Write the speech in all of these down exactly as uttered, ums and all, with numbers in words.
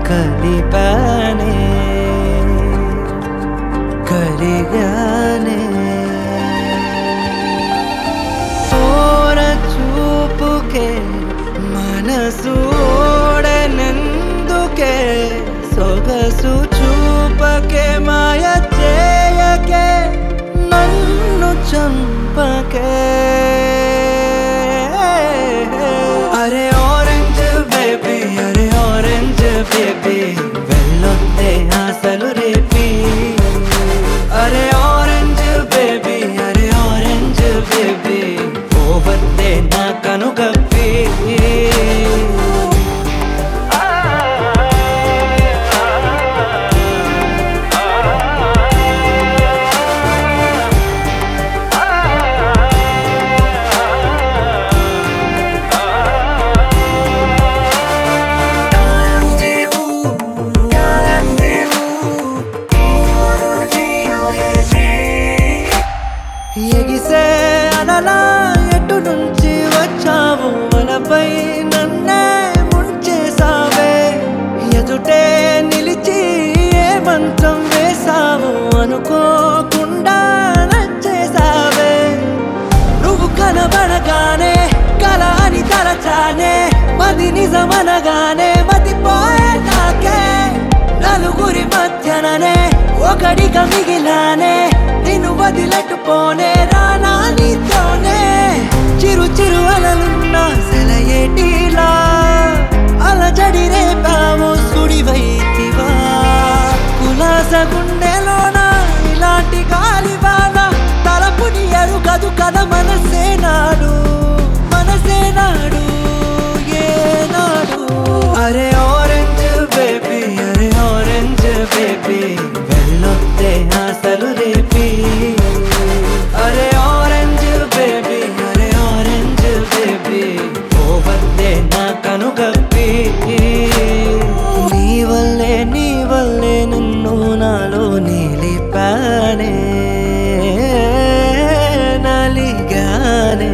కలిపానే కరిగానే ఓర చూపుకే మనసు ఓడనందుకే సొగసు చూపకే మాయ చేయకే నన్ను చంపకే అరే ఆరెంజ్ బేబీ అరే ఆరెంజ్ బేబీ వెళ్ళొద్దే ఆశలు రేపి అరే ఆరెంజ్ బేబీ అరే ఆరెంజ్ బేబీ పోవద్దే నా కనుగప్పి ఎగిసే అలలా ఎటు నుంచి వచ్చావు మనపై నన్నే ముంచేసావే ఎదుటే నిలిచి ఏ మంత్రం వేసావు అనుకోకుండా నచ్చేసావే నువ్వు కనబడగానే కల అని తలచానే మది నిజమనగానే మతిపోయే నాకే నలుగురి మధ్యననే ఒకడిగా మిగిలానే నిన్ను వదిలట్టుపోనే రానా నీతోనే చిరు చిరు అలలున్నా సెలయేటిలా అలజడి రేపావు సుడివైతివా కులాస గుండెలోన ఇలాంటి గాలివాన తలపుని ఎరుగదు కదా మనసే నాడు మనసే నాడు ఏనాడు అరే ఆరెంజ్ బేబీ అరే ఆరెంజ్ బేబీ వెళ్ళొద్దే ఆశలు రేపి అరే ఆరెంజ్ బేబీ అరే ఆరెంజ్ బేబీ పోవద్దే నా కనుగప్పి నీ వల్లే నీ వల్లే నిన్ను నాలో నిలిపానే నలిగానే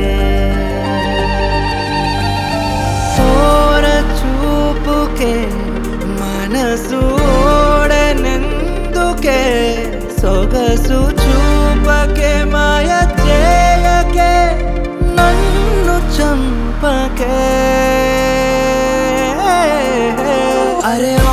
ఓర చూపుకే మనసు ఓడనందుకే సొగసు చూపకే మాయ చేయకే నన్ను చంపకే అరే